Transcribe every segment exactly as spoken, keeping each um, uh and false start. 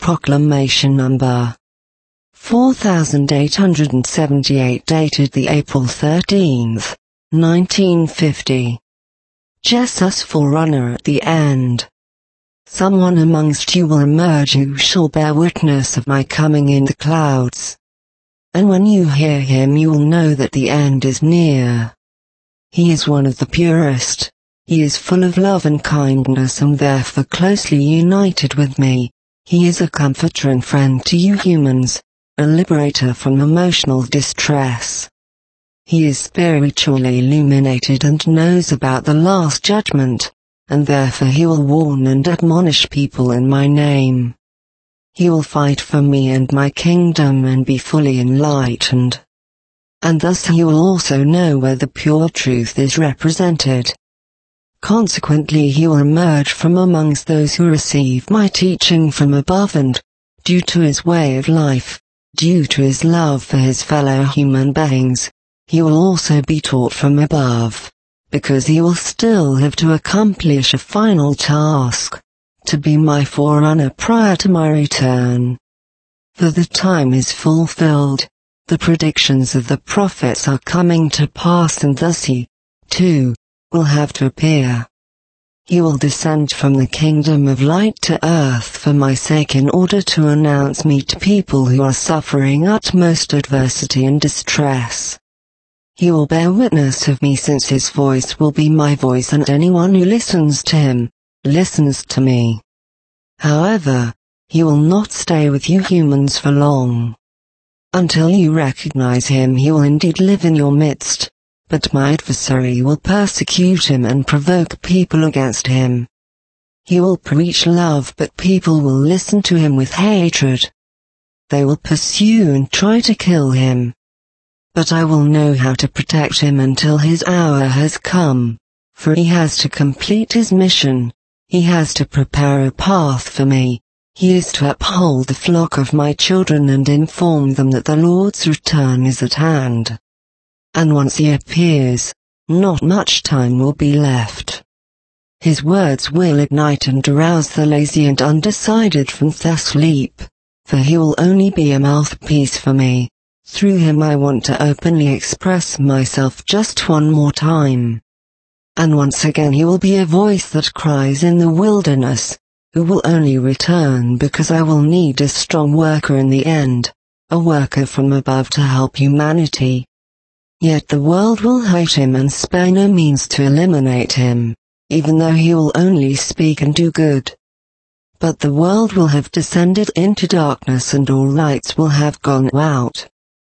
Proclamation number four thousand eight hundred seventy-eight, dated the April thirteenth, nineteen fifty. Jesus, forerunner at the end. Someone amongst you will emerge who shall bear witness of my coming in the clouds. And when you hear him, you will know that the end is near. He is one of the purest. He is full of love and kindness and therefore closely united with me. He is a comforter and friend to you humans, a liberator from emotional distress. He is spiritually illuminated and knows about the last judgment, and therefore he will warn and admonish people in my name. He will fight for me and my kingdom and be fully enlightened. And thus he will also know where the pure truth is represented. Consequently, he will emerge from amongst those who receive my teaching from above, and, due to his way of life, due to his love for his fellow human beings, he will also be taught from above, because he will still have to accomplish a final task, to be my forerunner prior to my return. For the time is fulfilled, the predictions of the prophets are coming to pass, and thus he, too, will have to appear. He will descend from the kingdom of light to earth for my sake in order to announce me to people who are suffering utmost adversity and distress. He will bear witness of me, since his voice will be my voice, and anyone who listens to him, listens to me. However, he will not stay with you humans for long. Until you recognize him, he will indeed live in your midst. But my adversary will persecute him and provoke people against him. He will preach love, but people will listen to him with hatred. They will pursue and try to kill him. But I will know how to protect him until his hour has come, for he has to complete his mission. He has to prepare a path for me. He is to uphold the flock of my children and inform them that the Lord's return is at hand. And once he appears, not much time will be left. His words will ignite and arouse the lazy and undecided from their sleep, for he will only be a mouthpiece for me. Through him I want to openly express myself just one more time. And once again he will be a voice that cries in the wilderness, who will only return because I will need a strong worker in the end, a worker from above to help humanity. Yet the world will hate him and spare no means to eliminate him, even though he will only speak and do good. But the world will have descended into darkness and all lights will have gone out.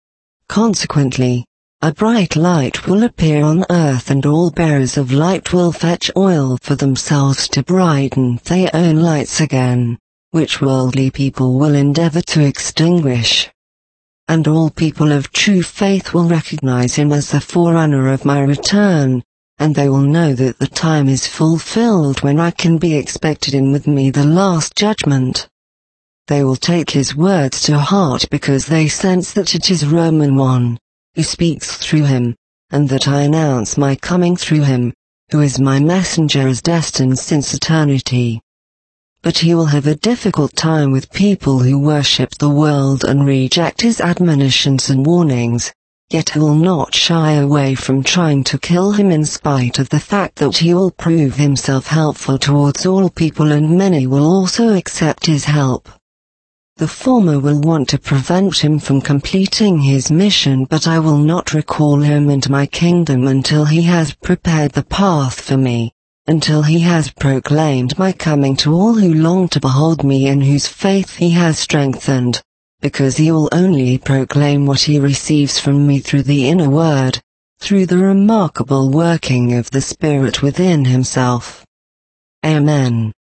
Consequently, a bright light will appear on earth, and all bearers of light will fetch oil for themselves to brighten their own lights again, which worldly people will endeavor to extinguish. And all people of true faith will recognize him as the forerunner of my return, and they will know that the time is fulfilled when I can be expected in with me the last judgment. They will take his words to heart because they sense that it is Roman one, who speaks through him, and that I announce my coming through him, who is my messenger as destined since eternity. But he will have a difficult time with people who worship the world and reject his admonitions and warnings, yet he will not shy away from trying to kill him in spite of the fact that he will prove himself helpful towards all people, and many will also accept his help. The former will want to prevent him from completing his mission, but I will not recall him into my kingdom until he has prepared the path for me. Until he has proclaimed my coming to all who long to behold me and whose faith he has strengthened, because he will only proclaim what he receives from me through the inner word, through the remarkable working of the Spirit within himself. Amen.